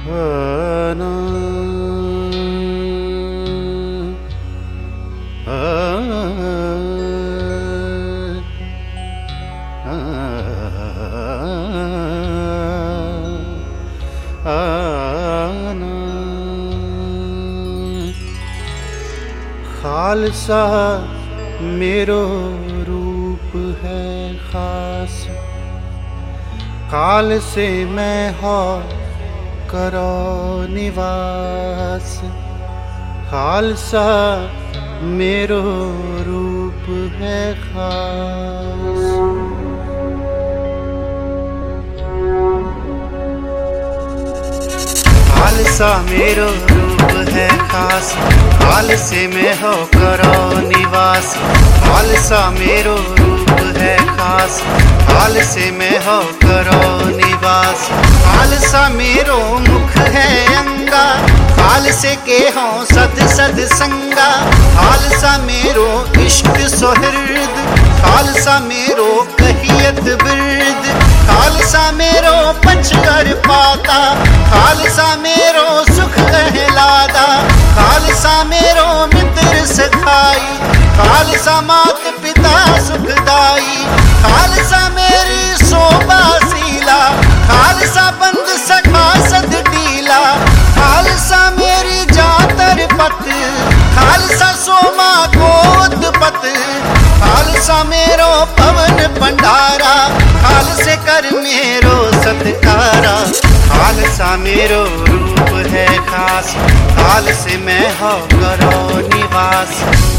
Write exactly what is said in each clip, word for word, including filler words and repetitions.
आना आना खालसा मेरो रूप है खास, काल से मैं हो करो निवास। खालसा मेरो रूप है खास। खालसा मेरो रूप है खास, काल से मैं हो करो निवास। खालसा मेरो रूप है खास, काल से मैं हो करो निवास। खालसा मेरो मुख है अंगा, काल से के हो सद सद संगा। खालसा मेरो इष्ट सुहृद, खालसा मेरो कहियत बिरद। खालसा मेरो पचर पाता, खालसा मेरो सुख कहलादा। खालसा मेरो मित्र सखाई, खालसा मात पिता सुखदाई। खालसा मेरी शोभा शीला, खालसा बंद सखा सद डीला। खालसा मेरी जातर पत, खालसा सोमा गोद पत। खालसा मेरो पवन भंडारा, खालसे कर मेरो सत्कारा। खालसा मेरो रूप है खास, काल से मैं हो करो निवास।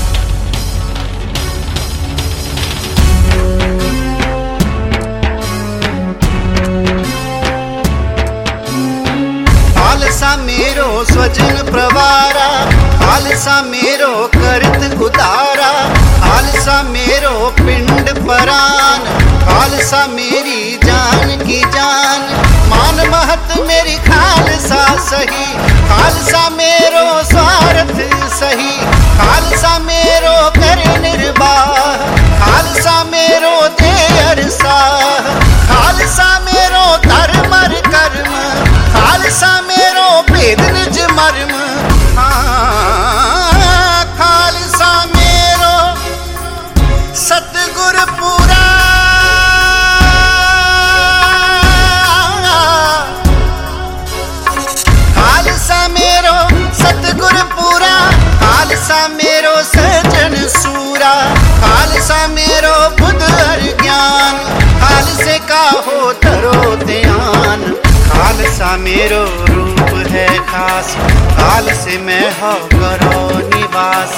खालसा मेरो स्वजन प्रवारा, खालसा मेरो करत उदारा। खालसा मेरो पिंड परान, खालसा मेरी जान की जान। मान महत मेरी खालसा सही, खालसा मेरो स्वार्थ सही। खालसा मेरो कर निर्वाह, खालसा मेरो दे अरसाह। खालसा मेरो धर्म कर्म, खालसा मेरो भेद निज मर्म। खालसा मेरो सतगुर पूरा, खालसा मेरो सतगुर पूरा। खालसा मेरो सजन सूरा, खालसा मेरो बुध हर ज्ञान। खालसे का हो धरो ध्यान, खालसा मेरो रूप है खास, काल से मैं हो करो निवास।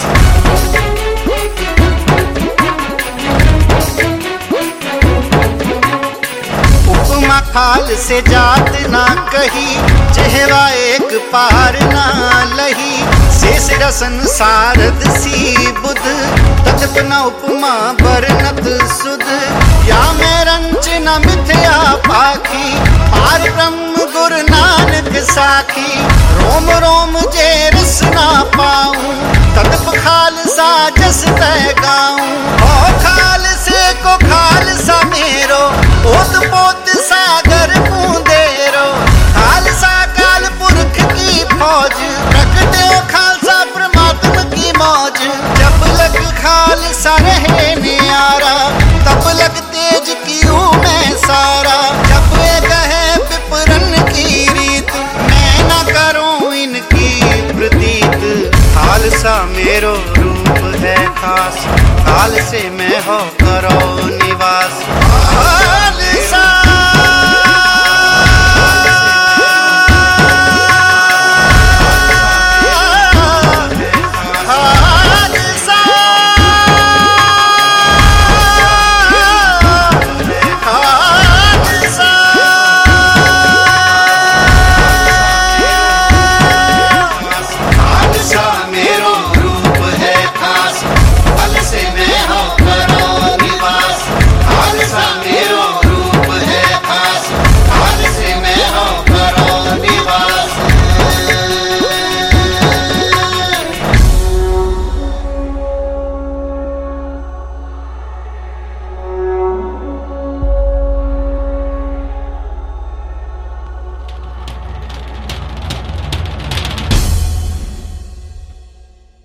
उपमा खाल से जात ना कही, जेहवा एक पार ना लही। शेष रसन सारद सी बुध, तथपना उपमा बरनत सुध। या मैं रंच न मिथ्या पाखी, पार ब्रह्म गुरु नानक साखी। रोम रोम जे रस ना पाऊं, तदप खालसा जस तय गाऊं। ओ खालसे को खालसा मेरो, ओत पोत सागर बूंदेरो। खालसा काल पुरख की फौज, प्रगटे खालसा परमात्मा की मौज। जब लग खालसा रहे न्यारा, तब लग तेज की मैं सारा। जब ये कहे विपरन की रीत, मैं न करूं इनकी प्रतीत। खालसा मेरो रूप है खास, काल से मैं हो करो निवास।